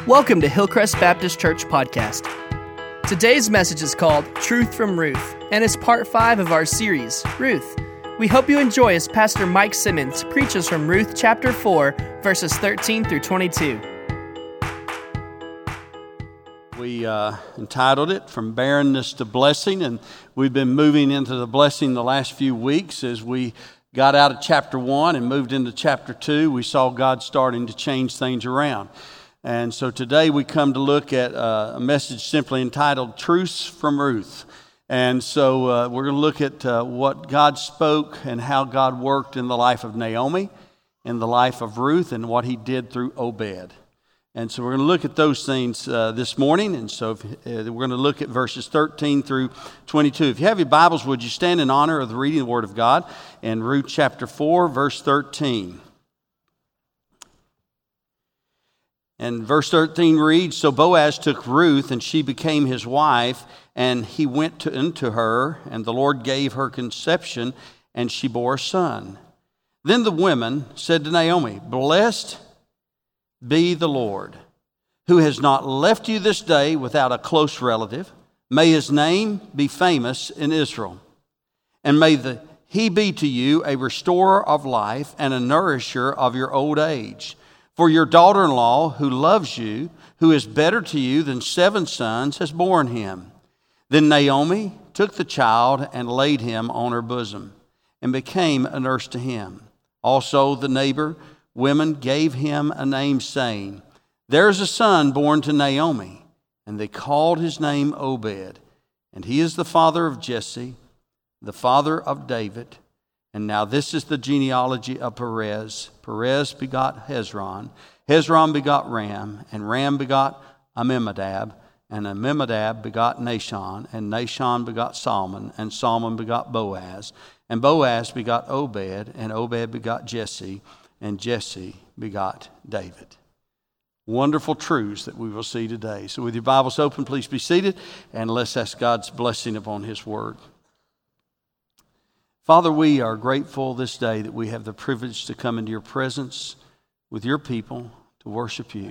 Welcome to Hillcrest Baptist Church Podcast. Today's message is called Truth from Ruth, and it's part 5 of our series, Ruth. We hope you enjoy as Pastor Mike Simmons preaches from Ruth chapter 4, verses 13 through 22. We entitled it From Barrenness to Blessing, and we've been moving into the blessing the last few weeks. As we got out of chapter 1 and moved into chapter 2, we saw God starting to change things around. And so today we come to look at a message simply entitled Truths from Ruth. And so we're going to look at what God spoke and how God worked in the life of Naomi, in the life of Ruth, and what he did through Obed. And so we're going to look at those things this morning. And so we're going to look at verses 13 through 22. If you have your Bibles, would you stand in honor of the reading of the Word of God in Ruth chapter 4, verse 13. And verse 13 reads, So Boaz took Ruth, and she became his wife, and he went into her, and the Lord gave her conception, and she bore a son. Then the women said to Naomi, Blessed be the Lord, who has not left you this day without a close relative. May his name be famous in Israel. And may he be to you a restorer of life and a nourisher of your old age. For your daughter-in-law, who loves you, who is better to you than 7 sons, has borne him. Then Naomi took the child and laid him on her bosom, and became a nurse to him. Also the neighbor women gave him a name, saying, There is a son born to Naomi. And they called his name Obed. And he is the father of Jesse, the father of David. And now this is the genealogy of Perez. Perez begot Hezron. Hezron begot Ram. And Ram begot Amminadab. And Amminadab begot Nahshon. And Nahshon begot Salmon. And Salmon begot Boaz. And Boaz begot Obed. And Obed begot Jesse. And Jesse begot David. Wonderful truths that we will see today. So with your Bibles open, please be seated. And let's ask God's blessing upon his word. Father, we are grateful this day that we have the privilege to come into your presence with your people to worship you.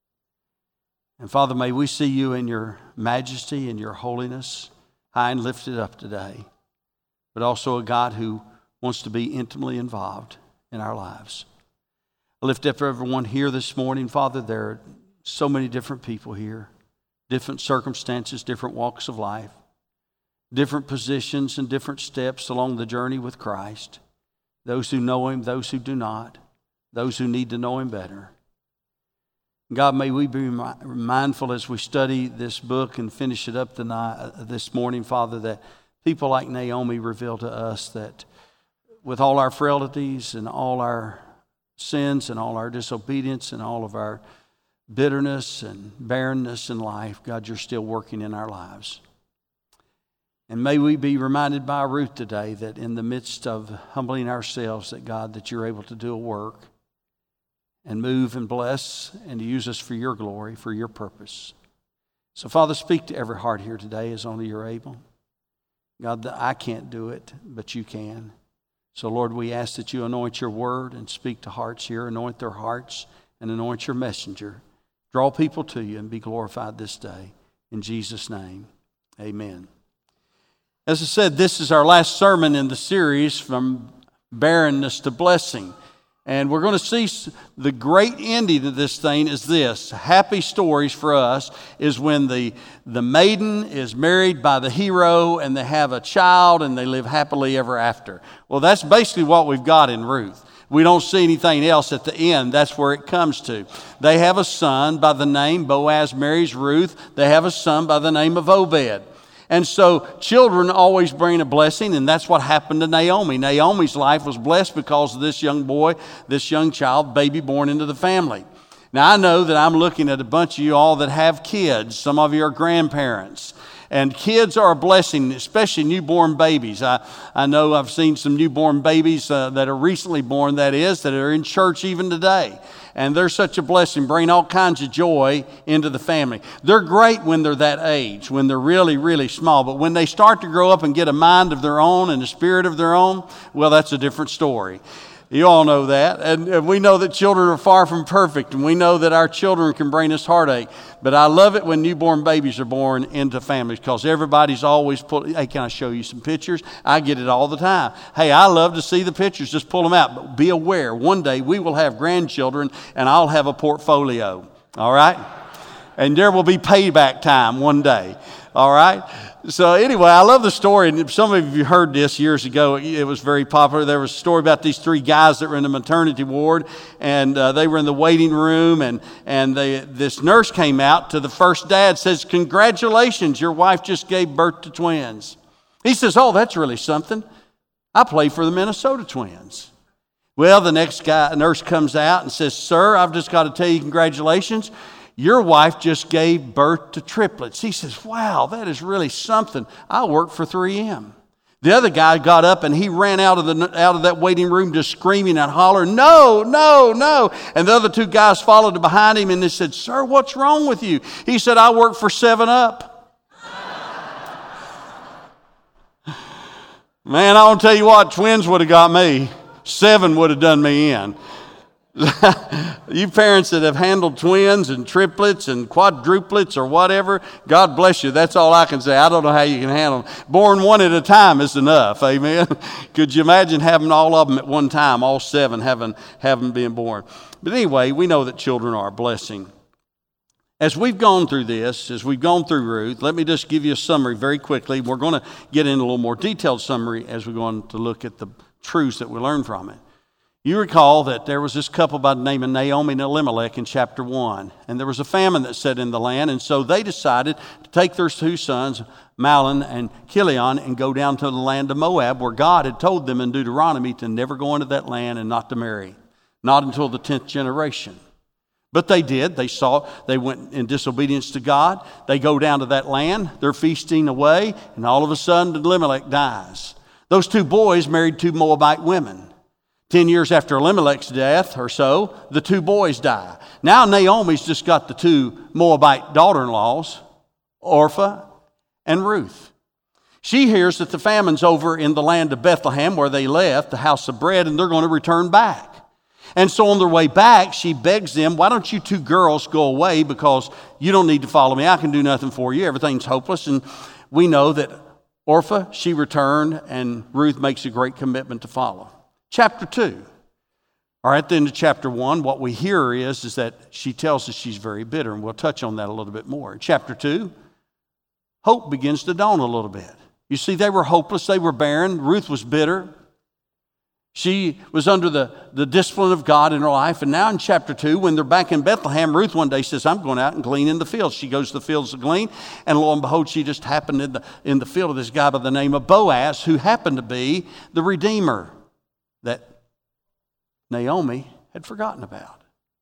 And Father, may we see you in your majesty and your holiness, high and lifted up today, but also a God who wants to be intimately involved in our lives. I lift up everyone here this morning. Father, there are so many different people here, different circumstances, different walks of life, different positions and different steps along the journey with Christ. Those who know him, those who do not, those who need to know him better. God, may we be mindful as we study this book and finish it up this morning, Father, that people like Naomi reveal to us that with all our frailties and all our sins and all our disobedience and all of our bitterness and barrenness in life, God, you're still working in our lives. And may we be reminded by Ruth today that in the midst of humbling ourselves, that God, that you're able to do a work and move and bless and use us for your glory, for your purpose. So Father, speak to every heart here today as only you're able. God, I can't do it, but you can. So Lord, we ask that you anoint your word and speak to hearts here, anoint their hearts and anoint your messenger. Draw people to you and be glorified this day. In Jesus' name, amen. As I said, this is our last sermon in the series, From Barrenness to Blessing. And we're going to see the great ending of this thing is this. Happy stories for us is when the maiden is married by the hero and they have a child and they live happily ever after. Well, that's basically what we've got in Ruth. We don't see anything else at the end. That's where it comes to. They have a son by the name, Boaz marries Ruth. They have a son by the name of Obed. And so children always bring a blessing, and that's what happened to Naomi. Naomi's life was blessed because of this young boy, this young child, baby born into the family. Now, I know that I'm looking at a bunch of you all that have kids. Some of you are grandparents. And kids are a blessing, especially newborn babies. I know I've seen some newborn babies that are recently born, that are in church even today. And they're such a blessing, bring all kinds of joy into the family. They're great when they're that age, when they're really, really small. But when they start to grow up and get a mind of their own and a spirit of their own, well, that's a different story. You all know that. And we know that children are far from perfect, and we know that our children can bring us heartache. But I love it when newborn babies are born into families, because everybody's always pulling, hey, can I show you some pictures? I get it all the time. Hey, I love to see the pictures. Just pull them out. But be aware, one day we will have grandchildren, and I'll have a portfolio. All right? And there will be payback time one day. All right? So anyway, I love the story, and some of you heard this years ago. It was very popular. There was a story about these three guys that were in the maternity ward, and they were in the waiting room, and this nurse came out to the first dad, says, "Congratulations, your wife just gave birth to twins." He says, "Oh, that's really something. I play for the Minnesota Twins." Well, the next nurse comes out and says, "Sir, I've just got to tell you congratulations. Your wife just gave birth to triplets." He says, "Wow, that is really something. I work for 3M. The other guy got up and he ran out of that waiting room just screaming and hollering, "No, no, no." And the other two guys followed behind him and they said, "Sir, what's wrong with you?" He said, "I work for 7-Up. Man, I want to tell you what, twins would have got me. 7 would have done me in. You parents that have handled twins and triplets and quadruplets or whatever, God bless you. That's all I can say. I don't know how you can handle them. Born one at a time is enough. Amen. Could you imagine having all of them at one time, all 7 having been born? But anyway, we know that children are a blessing. As we've gone through this, as we've gone through Ruth, let me just give you a summary very quickly. We're going to get into a little more detailed summary as we go on to look at the truths that we learn from it. You recall that there was this couple by the name of Naomi and Elimelech in chapter 1. And there was a famine that set in the land. And so they decided to take their 2 sons, Mahlon and Chilion, and go down to the land of Moab, where God had told them in Deuteronomy to never go into that land and not to marry. Not until the 10th generation. But they did. They went in disobedience to God. They go down to that land. They're feasting away. And all of a sudden, Elimelech dies. Those 2 boys married 2 Moabite women. 10 years after Elimelech's death or so, the 2 boys die. Now Naomi's just got the 2 Moabite daughter-in-laws, Orpah and Ruth. She hears that the famine's over in the land of Bethlehem where they left, the house of bread, and they're going to return back. And so on their way back, she begs them, "Why don't you 2 girls go away, because you don't need to follow me. I can do nothing for you. Everything's hopeless." And we know that Orpah, she returned, and Ruth makes a great commitment to follow. Chapter 2. All right, at the end of chapter 1, what we hear is that she tells us she's very bitter, and we'll touch on that a little bit more. In chapter 2, hope begins to dawn a little bit. You see, they were hopeless, they were barren. Ruth was bitter. She was under the discipline of God in her life. And now in chapter 2, when they're back in Bethlehem, Ruth one day says, "I'm going out and glean in the fields." She goes to the fields to glean, and lo and behold, she just happened in the field of this guy by the name of Boaz, who happened to be the Redeemer that Naomi had forgotten about.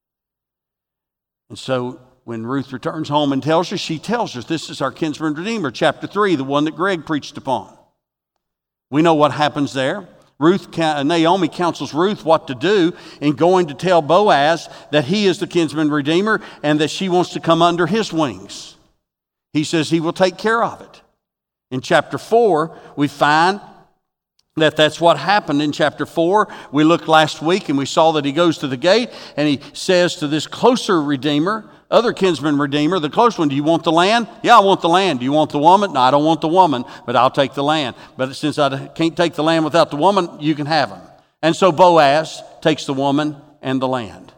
And so when Ruth returns home and tells her, she tells her, "This is our kinsman redeemer." Chapter 3, the one that Greg preached upon. We know what happens there. Naomi counsels Ruth what to do in going to tell Boaz that he is the kinsman redeemer and that she wants to come under his wings. He says he will take care of it. In chapter 4, we find that's what happened. In chapter 4, we looked last week and we saw that he goes to the gate and he says to this closer redeemer, other kinsman redeemer, the close one, "Do you want the land?" "Yeah, I want the land." "Do you want the woman?" "No, I don't want the woman, but I'll take the land. But since I can't take the land without the woman, you can have them." And so Boaz takes the woman and the land.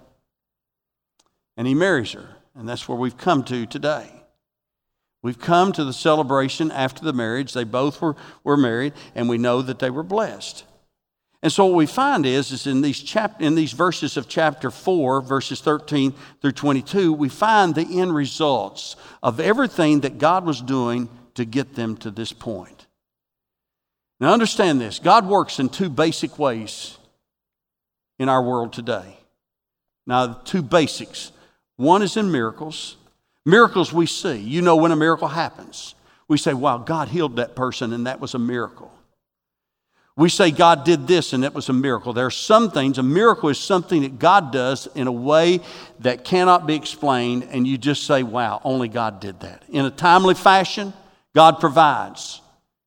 And he marries her. And that's where we've come to today. We've come to the celebration after the marriage. They both were married, and we know that they were blessed. And so what we find is in these verses of chapter 4, verses 13 through 22, we find the end results of everything that God was doing to get them to this point. Now understand this. God works in 2 basic ways in our world today. Now, 2 basics. One is in miracles. Miracles we see. You know when a miracle happens. We say, "Wow, God healed that person and that was a miracle." We say God did this and it was a miracle. There are some things, a miracle is something that God does in a way that cannot be explained, and you just say, "Wow, only God did that." In a timely fashion, God provides.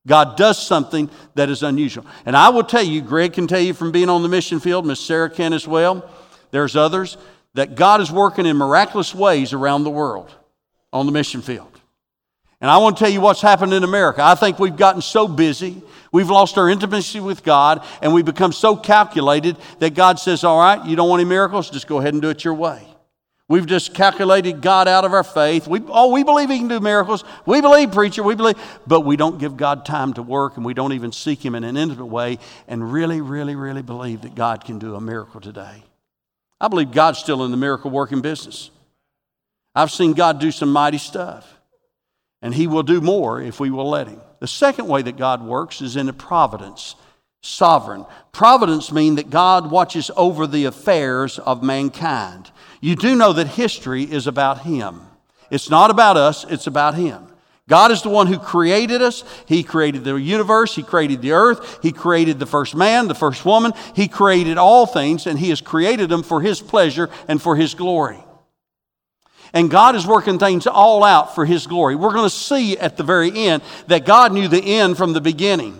God does something that is unusual. And I will tell you, Greg can tell you from being on the mission field, Miss Sarah can as well, there's others, that God is working in miraculous ways around the world on the mission field. And I want to tell you what's happened in America. I think we've gotten so busy, we've lost our intimacy with God, and we've become so calculated that God says, all right, you don't want any miracles? Just go ahead and do it your way. We've just calculated God out of our faith. We believe He can do miracles. We believe, preacher, we believe. But we don't give God time to work, and we don't even seek Him in an intimate way and really, really, really believe that God can do a miracle today. I believe God's still in the miracle working business. I've seen God do some mighty stuff, and He will do more if we will let Him. The second way that God works is in a providence, sovereign. Providence means that God watches over the affairs of mankind. You do know that history is about Him. It's not about us, it's about Him. God is the one who created us. He created the universe. He created the earth. He created the first man, the first woman. He created all things, and He has created them for His pleasure and for His glory. And God is working things all out for His glory. We're going to see at the very end that God knew the end from the beginning.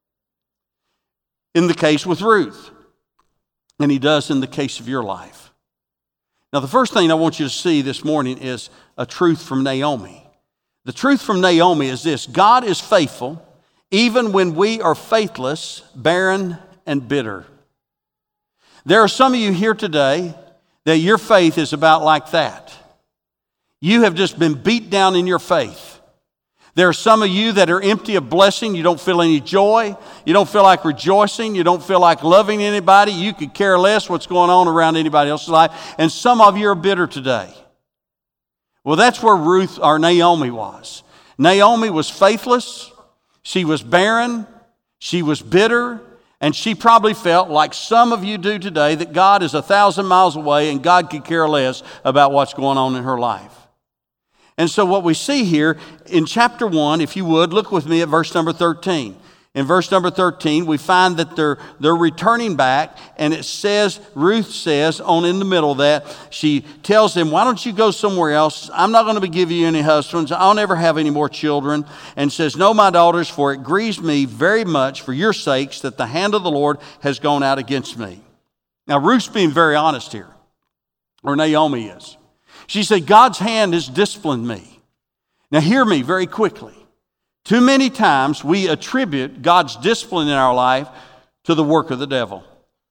In the case with Ruth. And He does in the case of your life. Now, the first thing I want you to see this morning is a truth from Naomi. The truth from Naomi is this: God is faithful even when we are faithless, barren, and bitter. There are some of you here today that your faith is about like that. You have just been beat down in your faith. There are some of you that are empty of blessing. You don't feel any joy. You don't feel like rejoicing. You don't feel like loving anybody. You could care less what's going on around anybody else's life. And some of you are bitter today. Well, that's where Ruth or Naomi was. Naomi was faithless. She was barren. She was bitter. And she probably felt like some of you do today, that God is 1,000 miles away and God could care less about what's going on in her life. And so what we see here in chapter 1, if you would, look with me at verse number 13. In verse number 13, we find that they're returning back, and it says, Ruth says, on in the middle of that, she tells them, why don't you go somewhere else? I'm not going to give you any husbands. I'll never have any more children. And says, no, my daughters, for it grieves me very much for your sakes that the hand of the Lord has gone out against me. Now, Ruth's being very honest here, or Naomi is. She said, God's hand has disciplined me. Now hear me very quickly. Too many times we attribute God's discipline in our life to the work of the devil.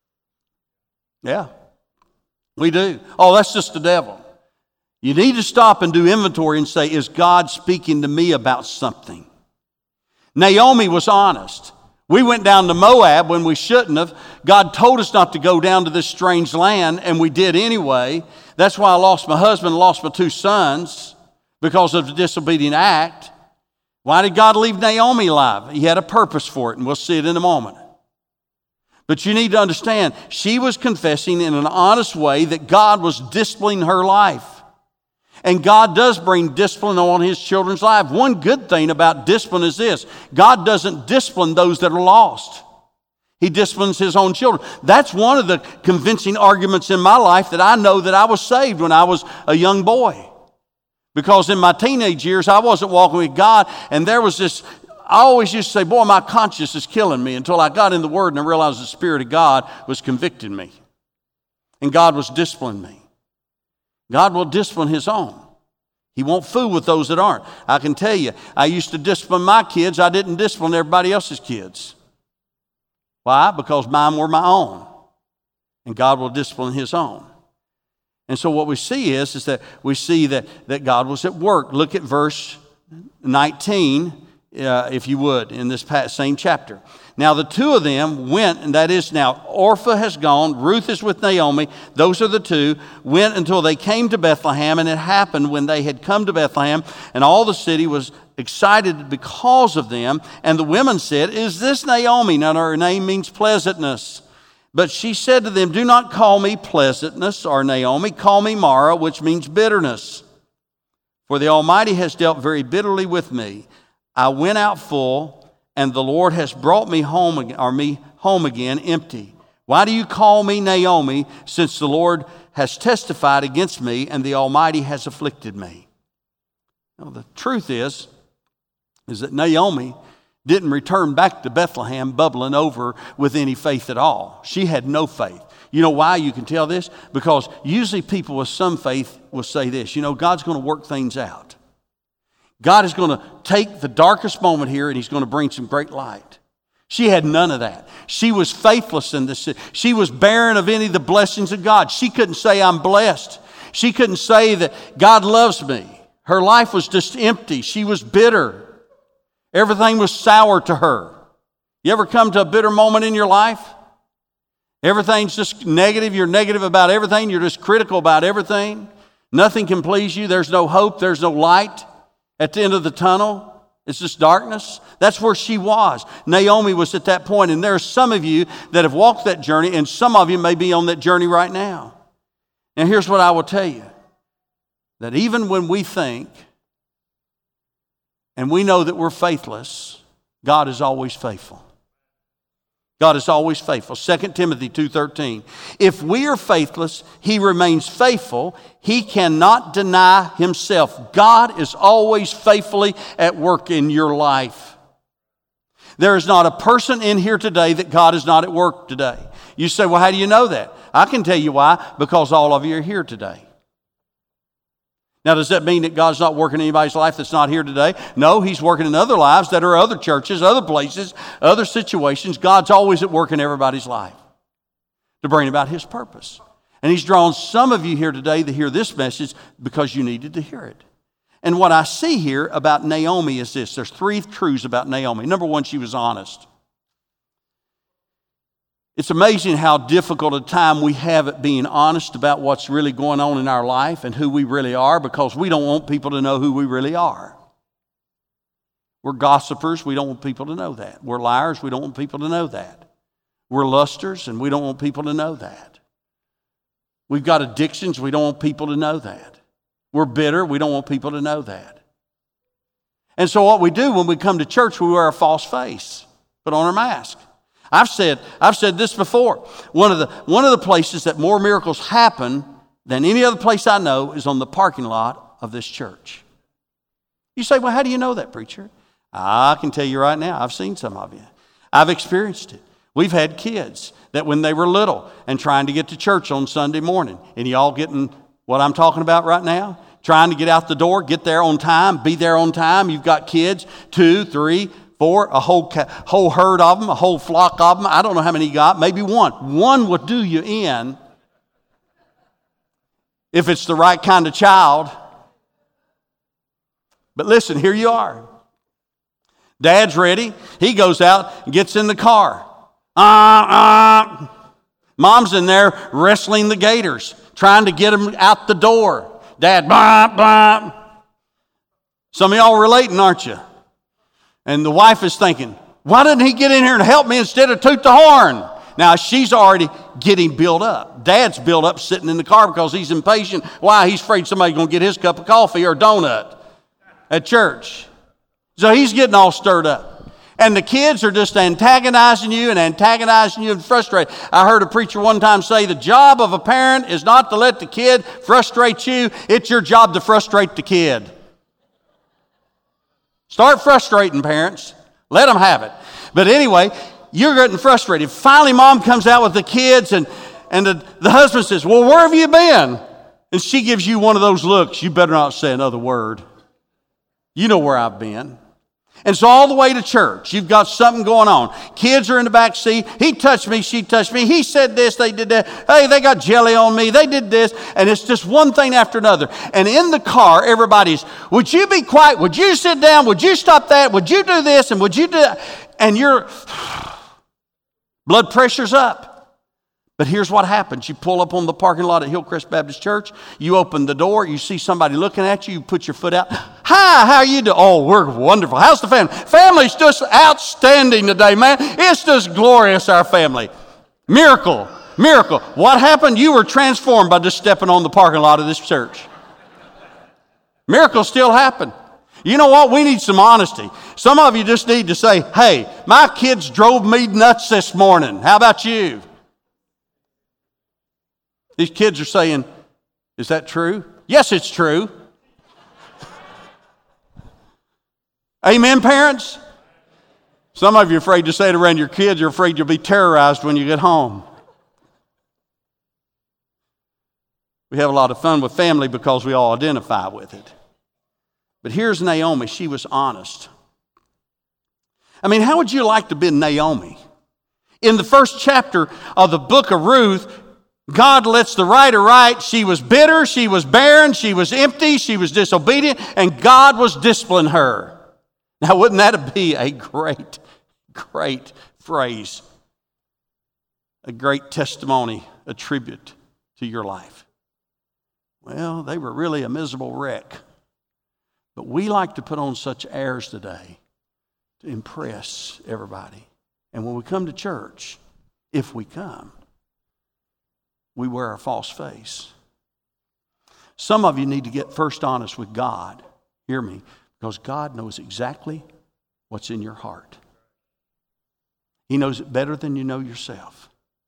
Yeah, we do. Oh, that's just the devil. You need to stop and do inventory and say, is God speaking to me about something? Naomi was honest. We went down to Moab when we shouldn't have. God told us not to go down to this strange land, and we did anyway. That's why I lost my husband and lost my 2 sons, because of the disobedient act. Why did God leave Naomi alive? He had a purpose for it, and we'll see it in a moment. But you need to understand, she was confessing in an honest way that God was disciplining her life. And God does bring discipline on His children's life. One good thing about discipline is this: God doesn't discipline those that are lost. He disciplines His own children. That's one of the convincing arguments in my life that I know that I was saved when I was a young boy. Because in my teenage years, I wasn't walking with God, and there was this, I always used to say, boy, my conscience is killing me, until I got in the Word and I realized the Spirit of God was convicting me. And God was disciplining me. God will discipline His own. He won't fool with those that aren't. I can tell you, I used to discipline my kids. I didn't discipline everybody else's kids. Why? Because mine were my own. And God will discipline His own. And so what we see is that we see that God was at work. Look at verse 19, if you would, in this same chapter. Now the 2 of them went, and that is now Orpah has gone, Ruth is with Naomi. Those are the 2, went until they came to Bethlehem. And it happened when they had come to Bethlehem, and all the city was excited because of them. And the women said, is this Naomi? Now her name means pleasantness. But she said to them, do not call me pleasantness or Naomi, call me Mara, which means bitterness. For the Almighty has dealt very bitterly with me. I went out full, and the Lord has brought me home again empty. Why do you call me Naomi, since the Lord has testified against me, and the Almighty has afflicted me? Now, the truth is that Naomi didn't return back to Bethlehem bubbling over with any faith at all. She had no faith. You know why you can tell this? Because usually people with some faith will say this, God's going to work things out. God is going to take the darkest moment here and He's going to bring some great light. She had none of that. She was faithless in this. She was barren of any of the blessings of God. She couldn't say, I'm blessed. She couldn't say that God loves me. Her life was just empty. She was bitter. Everything was sour to her. You ever come to a bitter moment in your life? Everything's just negative. You're negative about everything. You're just critical about everything. Nothing can please you. There's no hope. There's no light at the end of the tunnel. It's just darkness. That's where she was. Naomi was at that point. And there are some of you that have walked that journey, and some of you may be on that journey right now. And here's what I will tell you. That even when we think and we know that we're faithless, God is always faithful. God is always faithful. 2 Timothy 2:13. If we are faithless, He remains faithful. He cannot deny Himself. God is always faithfully at work in your life. There is not a person in here today that God is not at work today. You say, well, how do you know that? I can tell you why. Because all of you are here today. Now, does that mean that God's not working in anybody's life that's not here today? No, He's working in other lives that are other churches, other places, other situations. God's always at work in everybody's life to bring about His purpose. And He's drawn some of you here today to hear this message because you needed to hear it. And what I see here about Naomi is this. There's 3 truths about Naomi. Number 1, she was honest. It's amazing how difficult a time we have at being honest about what's really going on in our life and who we really are, because we don't want people to know who we really are. We're gossipers. We don't want people to know that. We're liars. We don't want people to know that. We're lusters, and we don't want people to know that. We've got addictions. We don't want people to know that. We're bitter. We don't want people to know that. And so what we do when we come to church, we wear a false face, put on our mask. I've said this before. One of the places that more miracles happen than any other place I know is on the parking lot of this church. You say, well, how do you know that, preacher? I can tell you right now, I've seen some of you. I've experienced it. We've had kids that when they were little and trying to get to church on Sunday morning, and y'all getting what I'm talking about right now? Trying to get out the door, get there on time, be there on time. You've got kids, 2, 3, 4, a whole herd of them, a whole flock of them. I don't know how many you got, maybe one. One would do you in if it's the right kind of child. But listen, here you are. Dad's ready. He goes out and gets in the car. Mom's in there wrestling the gators, trying to get them out the door. Dad, blah, blah. Some of y'all relating, aren't you? And the wife is thinking, why didn't he get in here and help me instead of toot the horn? Now, she's already getting built up. Dad's built up sitting in the car because he's impatient. Why? He's afraid somebody's going to get his cup of coffee or donut at church. So he's getting all stirred up. And the kids are just antagonizing you and frustrated. I heard a preacher one time say, the job of a parent is not to let the kid frustrate you. It's your job to frustrate the kid. Start frustrating parents. Let them have it. But anyway, you're getting frustrated. Finally, mom comes out with the kids and the husband says, well, where have you been? And she gives you one of those looks. You better not say another word. You know where I've been. And so all the way to church, you've got something going on. Kids are in the back seat. He touched me. She touched me. He said this. They did that. Hey, they got jelly on me. They did this. And it's just one thing after another. And in the car, everybody's, would you be quiet? Would you sit down? Would you stop that? Would you do this? And would you do that? And your blood pressure's up. But here's what happens. You pull up on the parking lot at Hillcrest Baptist Church. You open the door. You see somebody looking at you. You put your foot out. Hi, how are you doing? Oh, we're wonderful. How's the family? Family's just outstanding today, man. It's just glorious, our family. Miracle. What happened? You were transformed by just stepping on the parking lot of this church. Miracles still happen. You know what? We need some honesty. Some of you just need to say, hey, my kids drove me nuts this morning. How about you? These kids are saying, is that true? Yes, it's true. Amen, parents? Some of you are afraid to say it around your kids. You're afraid you'll be terrorized when you get home. We have a lot of fun with family because we all identify with it. But here's Naomi. She was honest. I mean, how would you like to be Naomi? In the first chapter of the book of Ruth, God lets the writer write, she was bitter, she was barren, she was empty, she was disobedient, and God was disciplining her. Now, wouldn't that be a great, great phrase? A great testimony, a tribute to your life. Well, they were really a miserable wreck. But we like to put on such airs today to impress everybody. And when we come to church, if we come, we wear a false face. Some of you need to get first honest with God. Hear me. Because God knows exactly what's in your heart. He knows it better than you know yourself.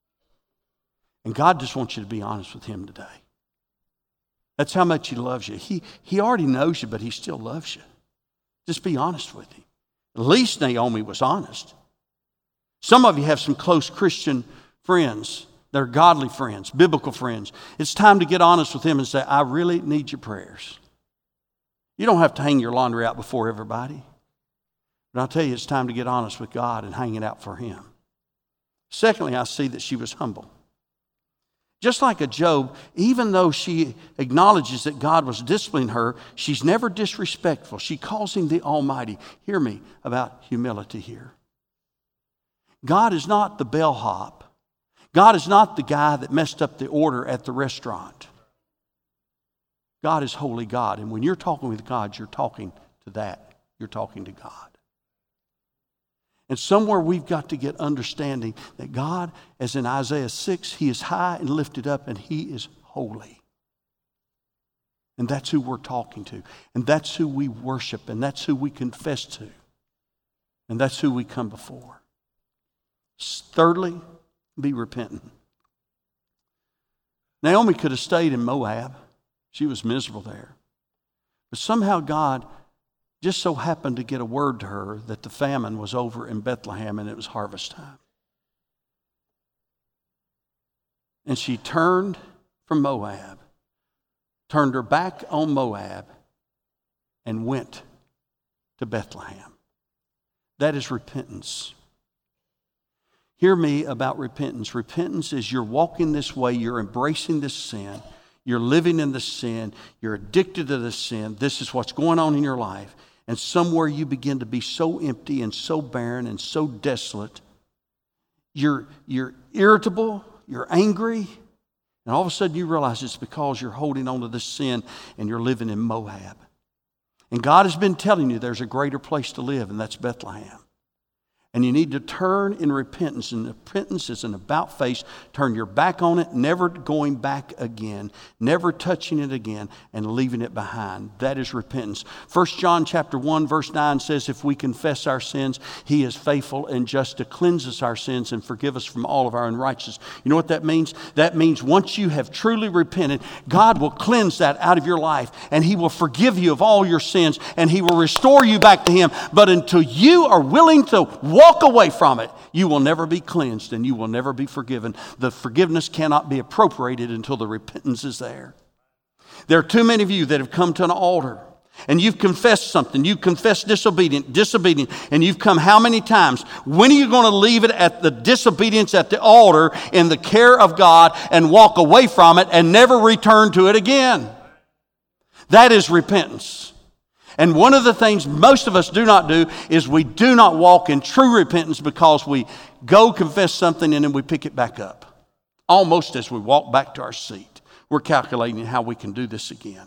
And God just wants you to be honest with Him today. That's how much He loves you. He already knows you, but He still loves you. Just be honest with Him. At least Naomi was honest. Some of you have some close Christian friends. They're godly friends, biblical friends. It's time to get honest with them and say, I really need your prayers. You don't have to hang your laundry out before everybody. But I'll tell you, it's time to get honest with God and hang it out for Him. Secondly, I see that she was humble. Just like a Job, even though she acknowledges that God was disciplining her, she's never disrespectful. She calls Him the Almighty. Hear me about humility here. God is not the bellhop. God is not the guy that messed up the order at the restaurant. God is holy God. And when you're talking with God, you're talking to that. You're talking to God. And somewhere we've got to get understanding that God, as in Isaiah 6, He is high and lifted up and He is holy. And that's who we're talking to. And that's who we worship. And that's who we confess to. And that's who we come before. Thirdly, be repentant. Naomi could have stayed in Moab. She was miserable there. But somehow God just so happened to get a word to her that the famine was over in Bethlehem and it was harvest time. And she turned from Moab, turned her back on Moab, and went to Bethlehem. That is repentance. Hear me about repentance. Repentance is you're walking this way, you're embracing this sin, you're living in the sin, you're addicted to the sin. This is what's going on in your life. And somewhere you begin to be so empty and so barren and so desolate. You're irritable, you're angry, and all of a sudden you realize it's because you're holding on to this sin and you're living in Moab. And God has been telling you there's a greater place to live, and that's Bethlehem. And you need to turn in repentance. And repentance is an about face. Turn your back on it, never going back again, never touching it again, and leaving it behind. That is repentance. 1 John chapter 1, verse 9 says, if we confess our sins, He is faithful and just to cleanse us our sins and forgive us from all of our unrighteousness. You know what that means? That means once you have truly repented, God will cleanse that out of your life, and He will forgive you of all your sins, and He will restore you back to Him. But until you are willing to walk away from it, you will never be cleansed and you will never be forgiven. The forgiveness cannot be appropriated until the repentance is there. There are too many of you that have come to an altar and you've confessed something. You've confessed disobedient, and you've come how many times? When are you going to leave it at the disobedience at the altar in the care of God and walk away from it and never return to it again? That is repentance. And one of the things most of us do not do is we do not walk in true repentance because we go confess something and then we pick it back up. Almost as we walk back to our seat. We're calculating how we can do this again.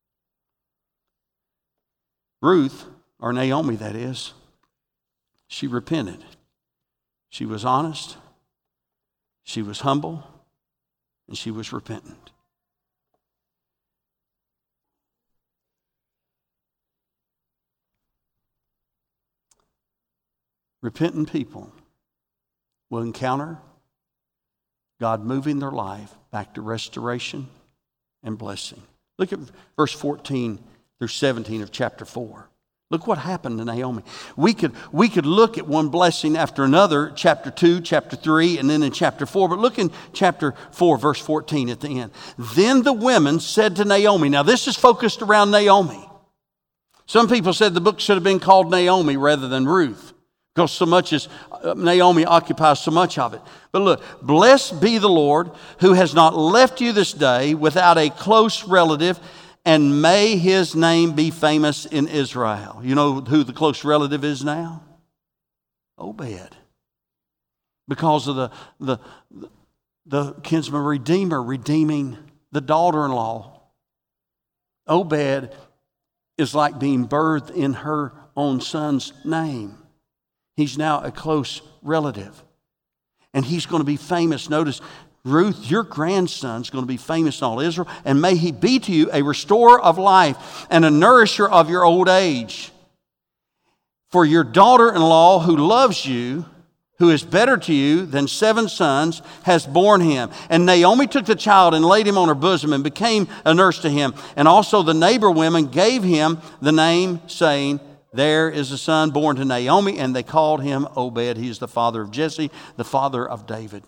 Ruth, or Naomi that is, she repented. She was honest, she was humble, and she was repentant. Repentant people will encounter God moving their life back to restoration and blessing. Look at verse 14 through 17 of chapter 4. Look what happened to Naomi. We could look at one blessing after another, chapter 2, chapter 3, and then in chapter 4. But look in chapter 4, verse 14 at the end. Then the women said to Naomi. Now this is focused around Naomi. Some people said the book should have been called Naomi rather than Ruth, because so much as Naomi occupies so much of it. But look, blessed be the Lord who has not left you this day without a close relative, and may his name be famous in Israel. You know who the close relative is now? Obed. Because of the kinsman redeemer redeeming the daughter-in-law. Obed is like being birthed in her own son's name. He's now a close relative. And he's going to be famous. Notice, Ruth, your grandson's going to be famous in all Israel, and may he be to you a restorer of life and a nourisher of your old age. For your daughter-in-law who loves you, who is better to you than 7 sons, has borne him. And Naomi took the child and laid him on her bosom and became a nurse to him. And also the neighbor women gave him the name, saying, there is a son born to Naomi, and they called him Obed. He is the father of Jesse, the father of David.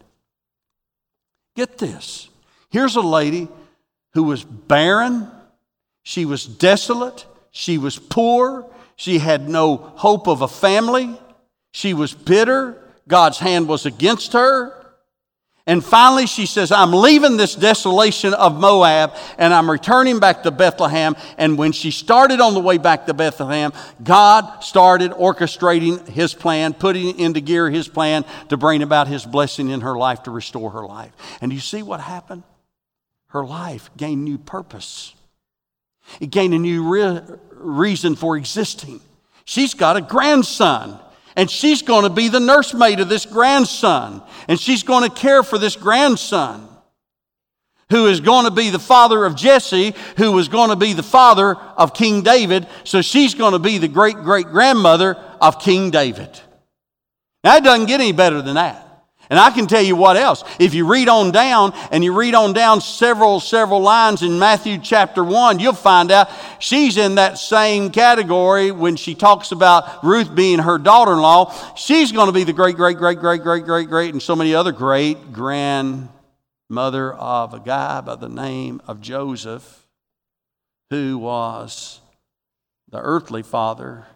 Get this. Here's a lady who was barren. She was desolate. She was poor. She had no hope of a family. She was bitter. God's hand was against her. And finally she says, I'm leaving this desolation of Moab and I'm returning back to Bethlehem. And when she started on the way back to Bethlehem, God started orchestrating his plan, putting into gear his plan to bring about his blessing in her life, to restore her life. And you see what happened? Her life gained new purpose. It gained a new reason for existing. She's got a grandson. And she's going to be the nursemaid of this grandson. And she's going to care for this grandson, who is going to be the father of Jesse, who was going to be the father of King David. So she's going to be the great-great-grandmother of King David. Now, it doesn't get any better than that. And I can tell you what else. If you read on down, and you read on down several lines in Matthew chapter 1, you'll find out she's in that same category when she talks about Ruth being her daughter-in-law. She's going to be the great, and so many other great-grandmother of a guy by the name of Joseph, who was the earthly father,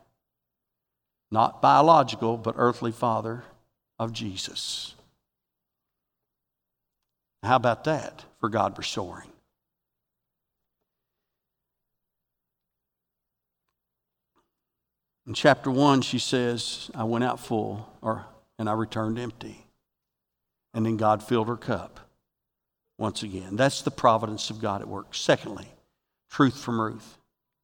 not biological, but earthly father of Jesus. How about that for God restoring? In chapter 1, she says, I went out full, and I returned empty. And then God filled her cup once again. That's the providence of God at work. Secondly, truth from Ruth.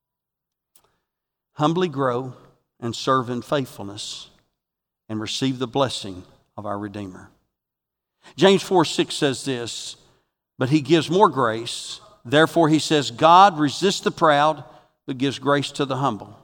Humbly grow and serve in faithfulness and receive the blessing of our Redeemer. James 4:6 says this, but he gives more grace. Therefore, he says, God resists the proud, but gives grace to the humble.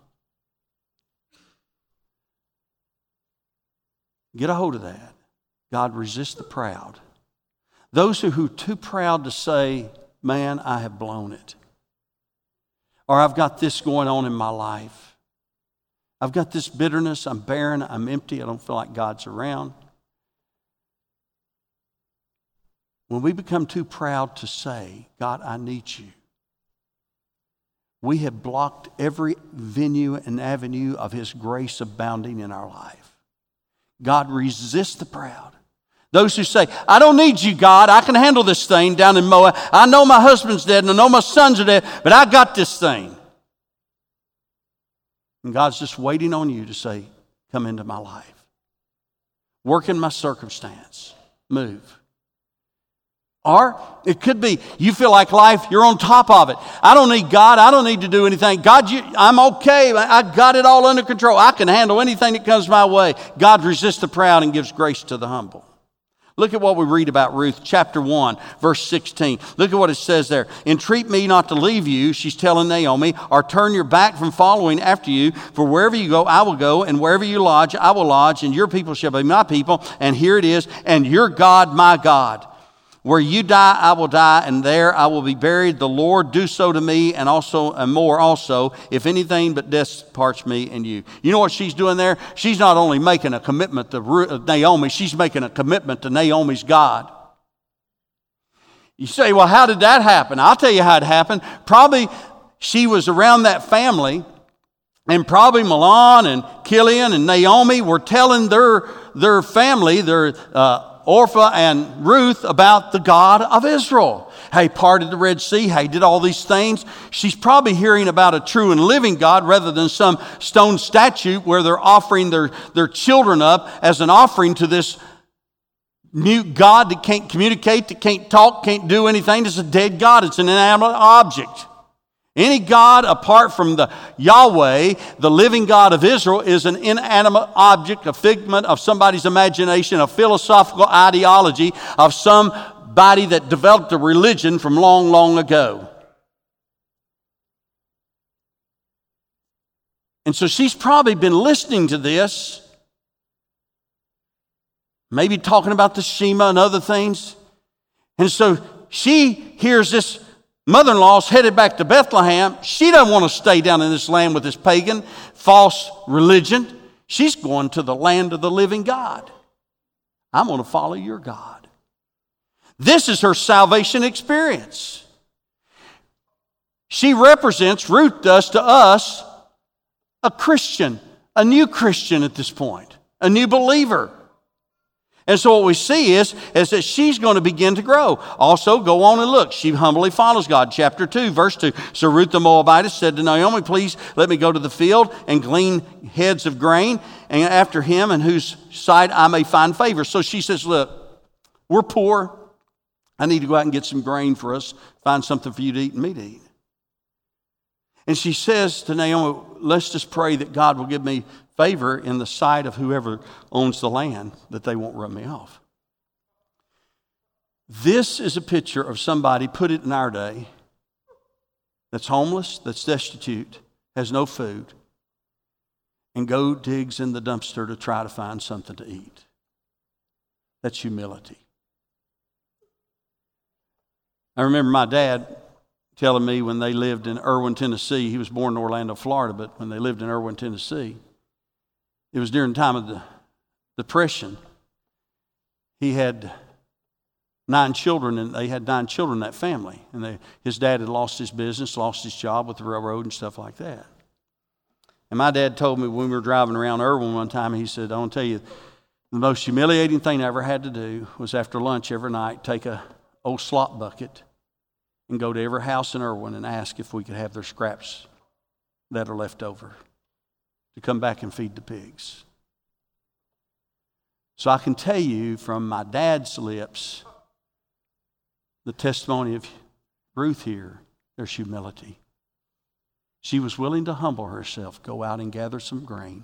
Get a hold of that. God resists the proud. Those who are too proud to say, man, I have blown it. Or I've got this going on in my life. I've got this bitterness. I'm barren. I'm empty. I don't feel like God's around. When we become too proud to say, God, I need you, we have blocked every venue and avenue of his grace abounding in our life. God resists the proud. Those who say, I don't need you, God. I can handle this thing down in Moab. I know my husband's dead and I know my sons are dead, but I got this thing. And God's just waiting on you to say, come into my life. Work in my circumstance. Move. Or it could be you feel like life, you're on top of it. I don't need God. I don't need to do anything. God, I'm okay. I got it all under control. I can handle anything that comes my way. God resists the proud and gives grace to the humble. Look at what we read about Ruth, chapter 1, verse 16. Look at what it says there. Entreat me not to leave you, she's telling Naomi, or turn your back from following after you. For wherever you go, I will go, and wherever you lodge, I will lodge, and your people shall be my people. And here it is, and your God, my God. Where you die, I will die, and there I will be buried. The Lord do so to me, and more also, if anything but death parts me and you. You know what she's doing there? She's not only making a commitment to Naomi, she's making a commitment to Naomi's God. You say, well, how did that happen? I'll tell you how it happened. Probably she was around that family, and probably Mahlon and Chilion and Naomi were telling their family, Orpah and Ruth, about the God of Israel. How he parted the Red Sea, how he did all these things. She's probably hearing about a true and living God rather than some stone statue where they're offering their children up as an offering to this mute God that can't communicate, that can't talk, can't do anything. It's a dead God. It's an inanimate object. Any God apart from the Yahweh, the living God of Israel, is an inanimate object, a figment of somebody's imagination, a philosophical ideology of somebody that developed a religion from long, long ago. And so she's probably been listening to this, maybe talking about the Shema and other things. And so she hears this mother-in-law's headed back to Bethlehem. She doesn't want to stay down in this land with this pagan, false religion. She's going to the land of the living God. I'm going to follow your God. This is her salvation experience. She represents, Ruth does to us, a Christian, a new Christian at this point, a new believer. And so what we see is that she's going to begin to grow. Also, go on and look. She humbly follows God. Chapter 2, verse 2. So Ruth the Moabitess said to Naomi, please let me go to the field and glean heads of grain, and after him in whose sight I may find favor. So she says, look, we're poor. I need to go out and get some grain for us, find something for you to eat and me to eat. And she says to Naomi, let's just pray that God will give me favor in the sight of whoever owns the land, that they won't run me off. This is a picture of somebody, put it in our day, that's homeless, that's destitute, has no food, and go digs in the dumpster to try to find something to eat. That's humility. I remember my dad telling me when they lived in Erwin, Tennessee. He was born in Orlando, Florida, but when they lived in Erwin, Tennessee, it was during the time of the Depression. He had 9 children, and they had 9 children in that family. And his dad had lost his business, lost his job with the railroad and stuff like that. And my dad told me when we were driving around Erwin one time, he said, I want to tell you, the most humiliating thing I ever had to do was after lunch every night, take a old slop bucket and go to every house in Erwin and ask if we could have their scraps that are left over to come back and feed the pigs. So I can tell you from my dad's lips, the testimony of Ruth here, there's humility. She was willing to humble herself, go out and gather some grain.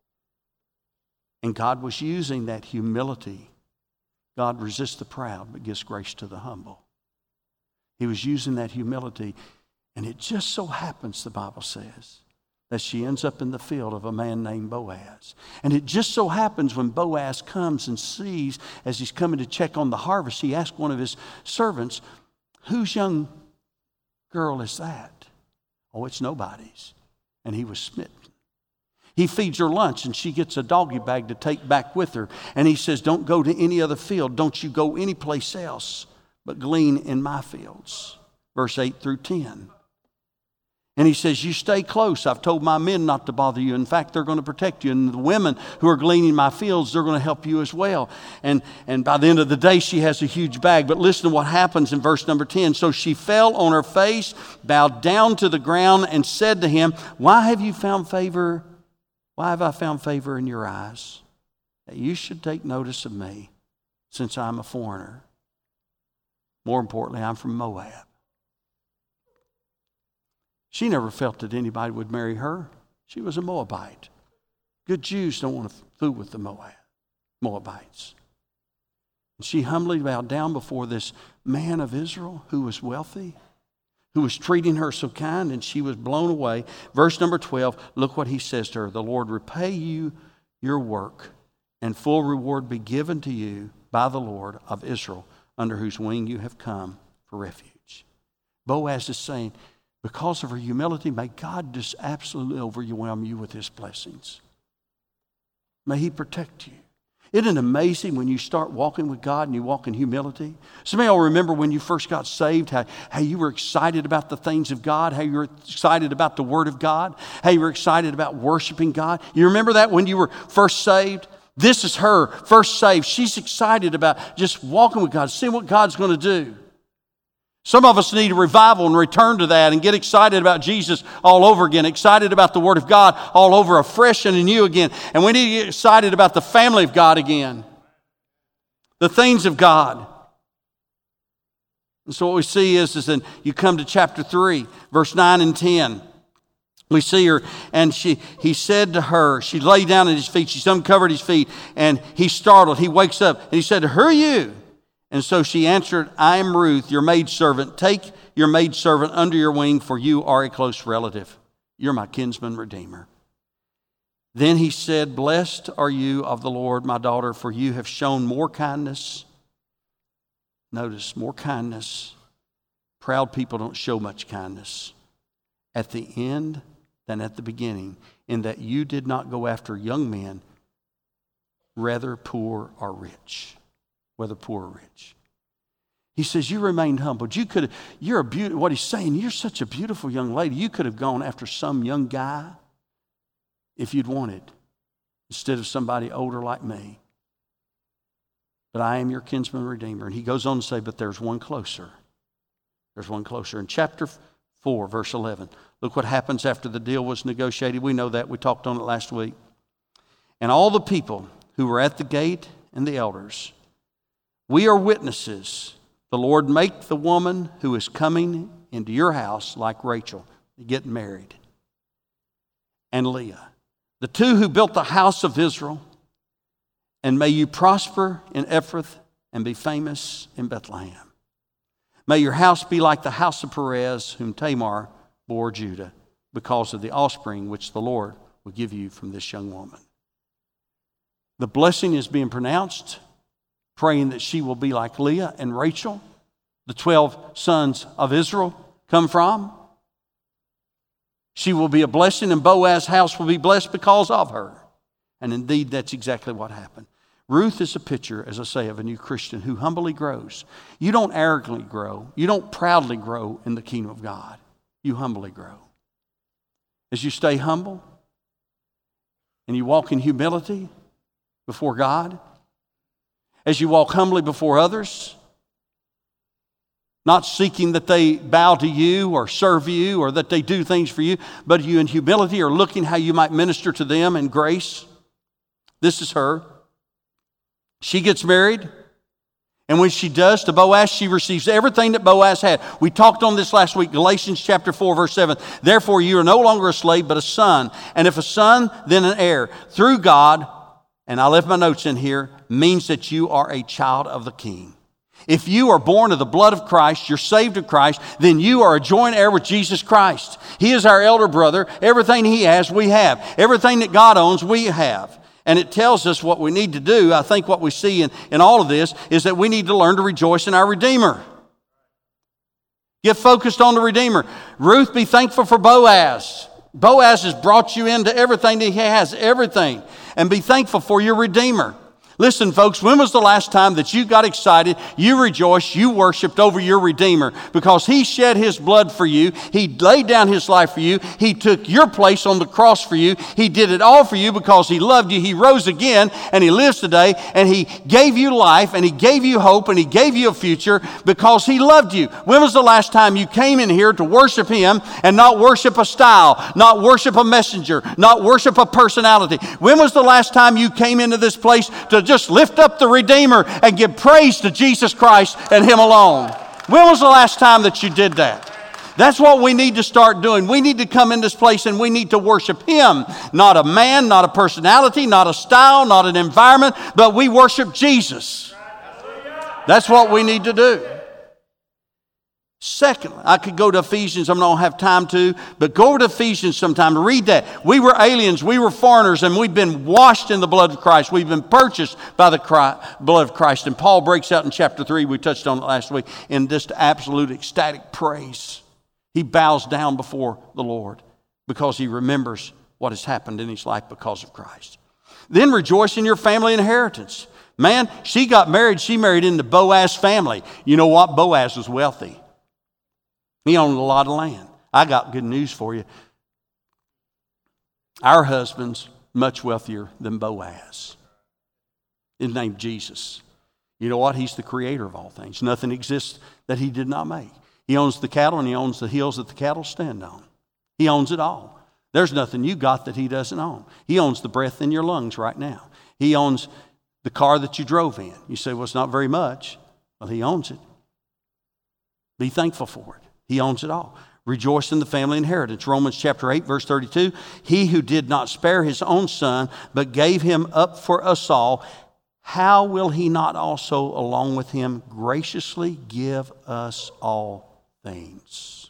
And God was using that humility. God resists the proud, but gives grace to the humble. He was using that humility, and it just so happens, the Bible says, that she ends up in the field of a man named Boaz. And it just so happens when Boaz comes and sees, as he's coming to check on the harvest, he asks one of his servants, whose young girl is that? Oh, it's nobody's. And he was smitten. He feeds her lunch, and she gets a doggy bag to take back with her. And he says, don't go to any other field. Don't you go anyplace else, but glean in my fields. Verse 8 through 10. And he says, you stay close. I've told my men not to bother you. In fact, they're going to protect you. And the women who are gleaning my fields, they're going to help you as well. And by the end of the day, she has a huge bag. But listen to what happens in verse number 10. So she fell on her face, bowed down to the ground, and said to him, why have I found favor in your eyes? That you should take notice of me, since I'm a foreigner. More importantly, I'm from Moab. She never felt that anybody would marry her. She was a Moabite. Good Jews don't want to fool with the Moabites. And she humbly bowed down before this man of Israel who was wealthy, who was treating her so kind, and she was blown away. Verse number 12, look what he says to her. The Lord repay you your work, and full reward be given to you by the Lord of Israel, under whose wing you have come for refuge. Boaz is saying, because of her humility, may God just absolutely overwhelm you with his blessings. May he protect you. Isn't it amazing when you start walking with God and you walk in humility? Some of y'all remember when you first got saved, how you were excited about the things of God, how you were excited about the Word of God, how you were excited about worshiping God. You remember that when you were first saved? This is her first saved. She's excited about just walking with God, seeing what God's going to do. Some of us need a revival and return to that and get excited about Jesus all over again, excited about the Word of God all over afresh and anew again. And we need to get excited about the family of God again, the things of God. And so what we see is then you come to chapter 3, verse 9 and 10. We see her, and he said to her, she lay down at his feet, she's uncovered his feet, and he's startled. He wakes up, and he said, "Who are you?" And so she answered, "I am Ruth, your maidservant. Take your maidservant under your wing, for you are a close relative. You're my kinsman redeemer." Then he said, "Blessed are you of the Lord, my daughter, for you have shown more kindness." Notice, more kindness. Proud people don't show much kindness at the end than at the beginning, in that you did not go after young men, rather poor or rich. Whether poor or rich. He says, you remained humble. What he's saying, you're such a beautiful young lady. You could have gone after some young guy if you'd wanted, instead of somebody older like me. But I am your kinsman redeemer. And he goes on to say, but there's one closer. There's one closer. In chapter 4, verse 11, look what happens after the deal was negotiated. We know that. We talked on it last week. And all the people who were at the gate and the elders, we are witnesses. The Lord make the woman who is coming into your house like Rachel, getting married, and Leah, the two who built the house of Israel. And may you prosper in Ephrath and be famous in Bethlehem. May your house be like the house of Perez, whom Tamar bore Judah, because of the offspring which the Lord will give you from this young woman. The blessing is being pronounced, praying that she will be like Leah and Rachel, the 12 sons of Israel come from. She will be a blessing, and Boaz's house will be blessed because of her. And indeed, that's exactly what happened. Ruth is a picture, as I say, of a new Christian who humbly grows. You don't arrogantly grow. You don't proudly grow in the kingdom of God. You humbly grow. As you stay humble and you walk in humility before God, as you walk humbly before others, not seeking that they bow to you or serve you or that they do things for you, but you in humility are looking how you might minister to them in grace. This is her. She gets married, and when she does to Boaz, she receives everything that Boaz had. We talked on this last week, Galatians chapter 4, verse 7. Therefore, you are no longer a slave, but a son. And if a son, then an heir. Through God, and I left my notes in here, means that you are a child of the King. If you are born of the blood of Christ, you're saved of Christ, then you are a joint heir with Jesus Christ. He is our elder brother. Everything he has, we have. Everything that God owns, we have. And it tells us what we need to do. I think what we see in all of this is that we need to learn to rejoice in our Redeemer. Get focused on the Redeemer. Ruth, be thankful for Boaz. Boaz has brought you into everything that he has, everything. And be thankful for your Redeemer. Listen, folks, when was the last time that you got excited, you rejoiced, you worshiped over your Redeemer? Because he shed his blood for you. He laid down his life for you. He took your place on the cross for you. He did it all for you because he loved you. He rose again and he lives today, and he gave you life and he gave you hope and he gave you a future because he loved you. When was the last time you came in here to worship him and not worship a style, not worship a messenger, not worship a personality? When was the last time you came into this place to just lift up the Redeemer and give praise to Jesus Christ and him alone? When was the last time that you did that? That's what we need to start doing. We need to come in this place and we need to worship him. Not a man, not a personality, not a style, not an environment, but we worship Jesus. That's what we need to do. Secondly, I could go to Ephesians. I don't have time to, but go to Ephesians sometime and read that. We were aliens, we were foreigners, and we've been washed in the blood of Christ. We've been purchased by the blood of Christ. And Paul breaks out in chapter 3, we touched on it last week, in just absolute ecstatic praise. He bows down before the Lord because he remembers what has happened in his life because of Christ. Then rejoice in your family inheritance. Man, she got married. She married into Boaz's family. You know what? Boaz was wealthy. He owned a lot of land. I got good news for you. Our husband's much wealthier than Boaz. His name's Jesus. You know what? He's the creator of all things. Nothing exists that he did not make. He owns the cattle and he owns the hills that the cattle stand on. He owns it all. There's nothing you got that he doesn't own. He owns the breath in your lungs right now. He owns the car that you drove in. You say, well, it's not very much. Well, he owns it. Be thankful for it. He owns it all. Rejoice in the family inheritance. Romans chapter 8, verse 32. He who did not spare his own son, but gave him up for us all, how will he not also, along with him, graciously give us all things?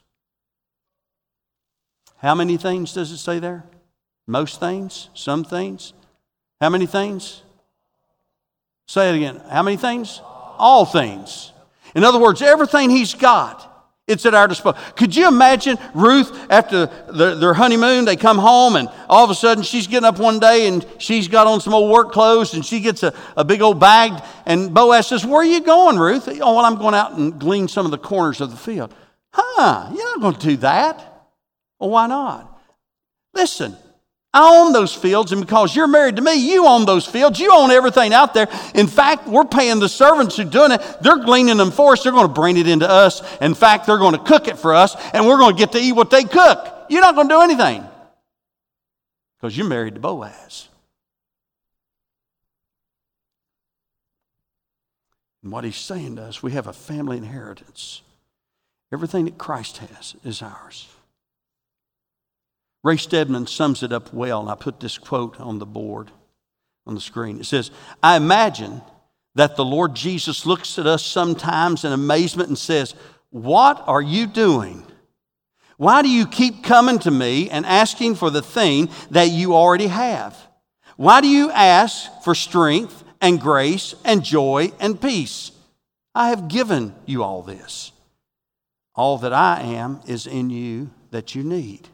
How many things does it say there? Most things? Some things? How many things? Say it again. How many things? All things. In other words, everything he's got, it's at our disposal. Could you imagine Ruth, after their honeymoon, they come home and all of a sudden she's getting up one day and she's got on some old work clothes and she gets a big old bag and Boaz says, where are you going, Ruth? Oh, well, I'm going out and glean some of the corners of the field. You're not going to do that. Well, why not? Listen, I own those fields, and because you're married to me, you own those fields. You own everything out there. In fact, we're paying the servants who are doing it. They're gleaning them for us. They're going to bring it into us. In fact, they're going to cook it for us, and we're going to get to eat what they cook. You're not going to do anything because you're married to Boaz. And what he's saying to us, we have a family inheritance. Everything that Christ has is ours. Ray Stedman sums it up well, and I put this quote on the board, on the screen. It says, I imagine that the Lord Jesus looks at us sometimes in amazement and says, what are you doing? Why do you keep coming to me and asking for the thing that you already have? Why do you ask for strength and grace and joy and peace? I have given you all this. All that I am is in you that you need.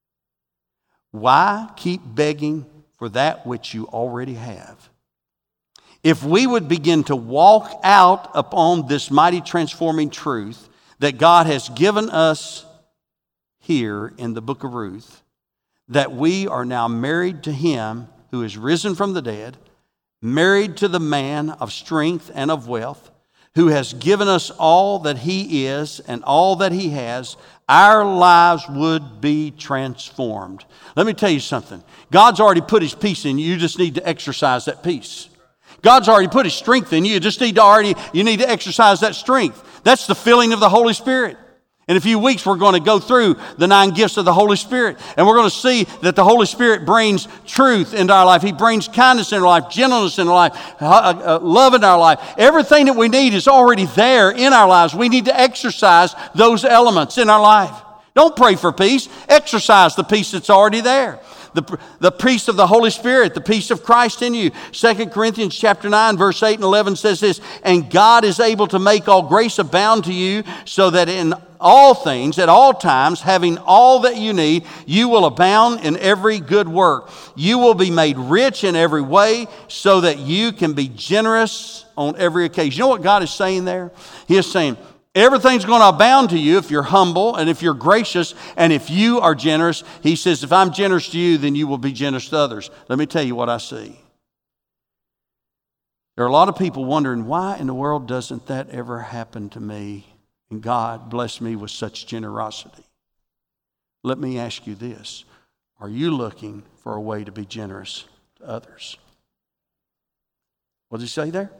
Why keep begging for that which you already have? If we would begin to walk out upon this mighty transforming truth that God has given us here in the book of Ruth, that we are now married to him who is risen from the dead, married to the man of strength and of wealth, who has given us all that he is and all that he has, our lives would be transformed. Let me tell you something. God's already put his peace in you. You just need to exercise that peace. God's already put his strength in you. You need to exercise that strength. That's the filling of the Holy Spirit. In a few weeks, we're going to go through the 9 gifts of the Holy Spirit. And we're going to see that the Holy Spirit brings truth into our life. He brings kindness in our life, gentleness in our life, love in our life. Everything that we need is already there in our lives. We need to exercise those elements in our life. Don't pray for peace. Exercise the peace that's already there. The peace of the Holy Spirit, the peace of Christ in you. 2 Corinthians chapter 9, verse 8 and 11 says this, and God is able to make all grace abound to you, so that in all things, at all times, having all that you need, you will abound in every good work. You will be made rich in every way, so that you can be generous on every occasion. You know what God is saying there? He is saying, everything's going to abound to you if you're humble and if you're gracious and if you are generous. He says, if I'm generous to you, then you will be generous to others. Let me tell you what I see. There are a lot of people wondering, why in the world doesn't that ever happen to me? And God bless me with such generosity. Let me ask you this. Are you looking for a way to be generous to others? What does he say there?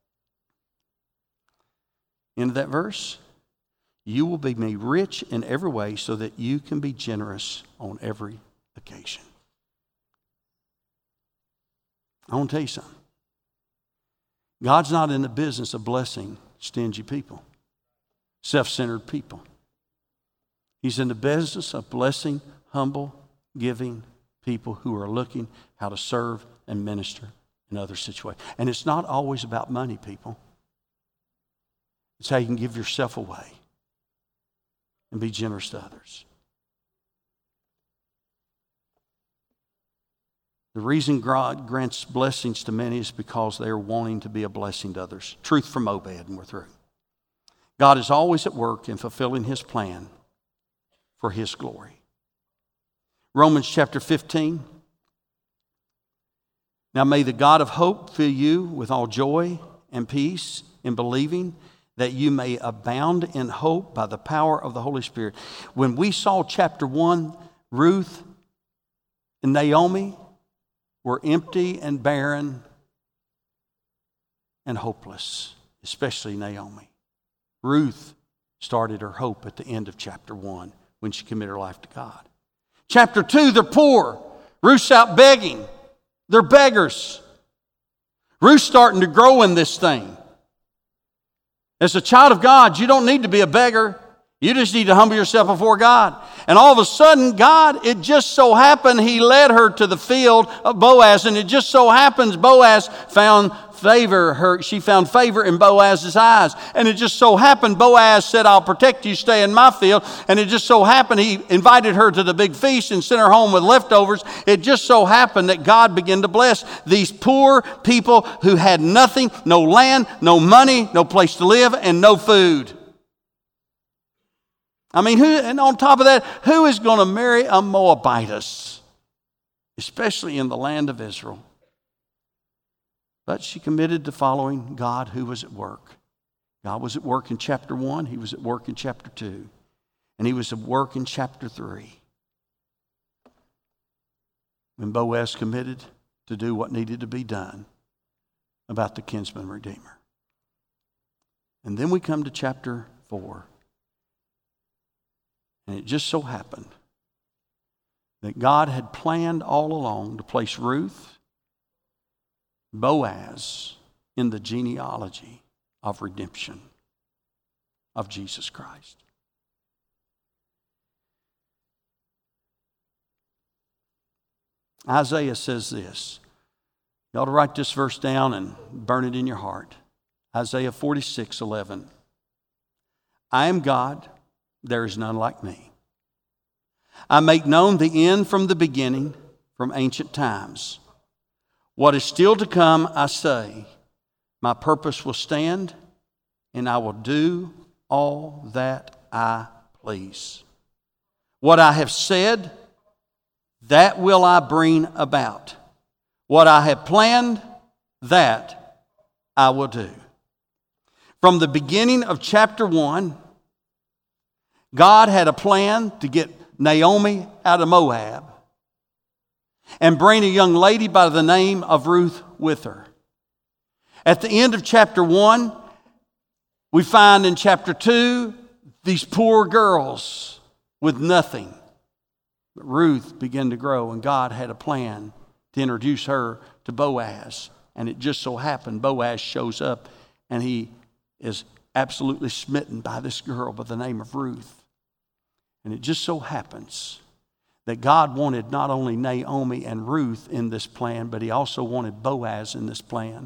Into that verse, you will be made rich in every way so that you can be generous on every occasion. I want to tell you something. God's not in the business of blessing stingy people, self-centered people. He's in the business of blessing humble, giving people who are looking how to serve and minister in other situations. And it's not always about money, people. It's how you can give yourself away and be generous to others. The reason God grants blessings to many is because they are wanting to be a blessing to others. Truth from Obed, and we're through. God is always at work in fulfilling His plan for His glory. Romans chapter 15. Now may the God of hope fill you with all joy and peace in believing, that you may abound in hope by the power of the Holy Spirit. When we saw chapter 1, Ruth and Naomi were empty and barren and hopeless, especially Naomi. Ruth started her hope at the end of chapter 1 when she committed her life to God. Chapter 2, they're poor. Ruth's out begging. They're beggars. Ruth's starting to grow in this thing. As a child of God, you don't need to be a beggar. You just need to humble yourself before God. And all of a sudden, God, it just so happened He led her to the field of Boaz. And it just so happens Boaz found favor. She found favor in Boaz's eyes. And it just so happened Boaz said, I'll protect you, stay in my field. And it just so happened he invited her to the big feast and sent her home with leftovers. It just so happened that God began to bless these poor people who had nothing, no land, no money, no place to live, and no food. I mean, and on top of that, who is going to marry a Moabitess, especially in the land of Israel? But she committed to following God, who was at work. God was at work in chapter 1. He was at work in chapter 2. And He was at work in chapter 3. When Boaz committed to do what needed to be done about the kinsman redeemer. And then we come to chapter 4. And it just so happened that God had planned all along to place Ruth, Boaz, in the genealogy of redemption of Jesus Christ. Isaiah says this. You ought to write this verse down and burn it in your heart. Isaiah 46:11. I am God. There is none like me. I make known the end from the beginning, from ancient times. What is still to come, I say, my purpose will stand, and I will do all that I please. What I have said, that will I bring about. What I have planned, that I will do. From the beginning of chapter 1, God had a plan to get Naomi out of Moab and bring a young lady by the name of Ruth with her. At the end of chapter 1, we find in chapter 2 these poor girls with nothing. But Ruth began to grow, and God had a plan to introduce her to Boaz. And it just so happened Boaz shows up, and he is absolutely smitten by this girl by the name of Ruth. And it just so happens that God wanted not only Naomi and Ruth in this plan, but He also wanted Boaz in this plan.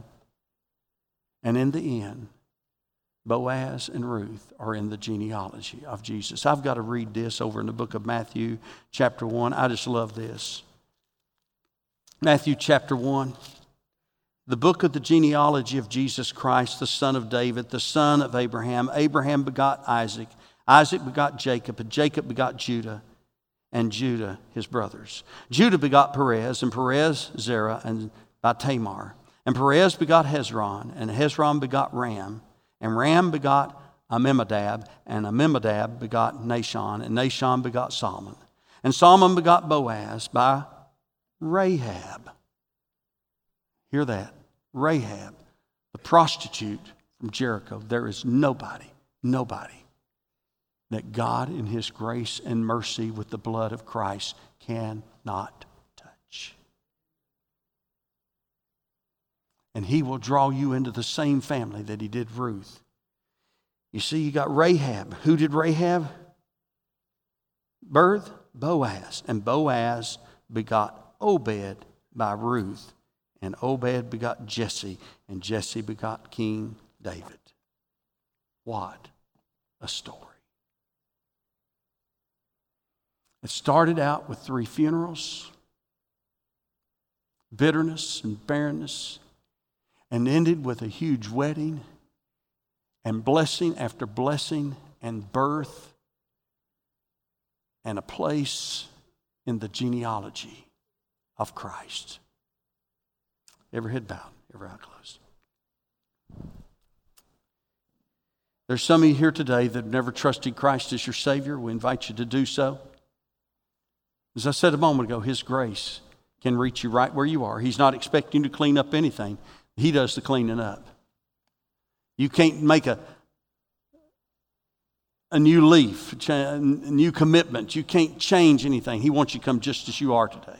And in the end, Boaz and Ruth are in the genealogy of Jesus. I've got to read this over in the book of Matthew, chapter 1. I just love this. Matthew chapter 1. The book of the genealogy of Jesus Christ, the son of David, the son of Abraham. Abraham begot Isaac. Isaac begot Jacob, and Jacob begot Judah, and Judah his brothers. Judah begot Perez, and Perez Zerah, and by Tamar. And Perez begot Hezron, and Hezron begot Ram, and Ram begot Amminadab, and Amminadab begot Nahshon, and Nahshon begot Salmon. And Salmon begot Boaz by Rahab. Hear that? Rahab, the prostitute from Jericho. There is nobody that God in His grace and mercy with the blood of Christ cannot touch. And He will draw you into the same family that He did Ruth. You see, you got Rahab. Who did Rahab? birth? Boaz. And Boaz begot Obed by Ruth. And Obed begot Jesse. And Jesse begot King David. What a story. It started out with 3 funerals, bitterness and barrenness, and ended with a huge wedding and blessing after blessing and birth and a place in the genealogy of Christ. Every head bowed, every eye closed. There's some of you here today that have never trusted Christ as your Savior. We invite you to do so. As I said a moment ago, His grace can reach you right where you are. He's not expecting you to clean up anything. He does the cleaning up. You can't make a new leaf, a new commitment. You can't change anything. He wants you to come just as you are today.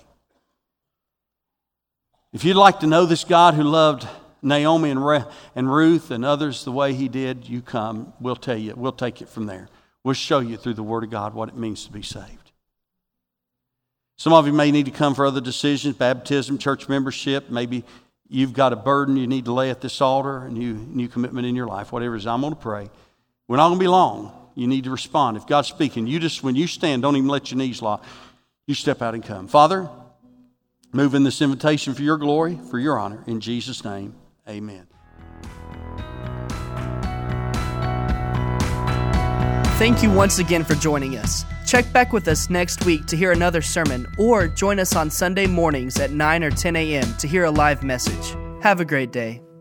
If you'd like to know this God who loved Naomi and Ruth and others the way He did, you come. We'll tell you. We'll take it from there. We'll show you through the Word of God what it means to be saved. Some of you may need to come for other decisions, baptism, church membership. Maybe you've got a burden you need to lay at this altar, a new commitment in your life, whatever it is. I'm going to pray. We're not going to be long. You need to respond. If God's speaking, when you stand, don't even let your knees lock. You step out and come. Father, move in this invitation for your glory, for your honor. In Jesus' name, amen. Thank you once again for joining us. Check back with us next week to hear another sermon, or join us on Sunday mornings at 9 or 10 a.m. to hear a live message. Have a great day.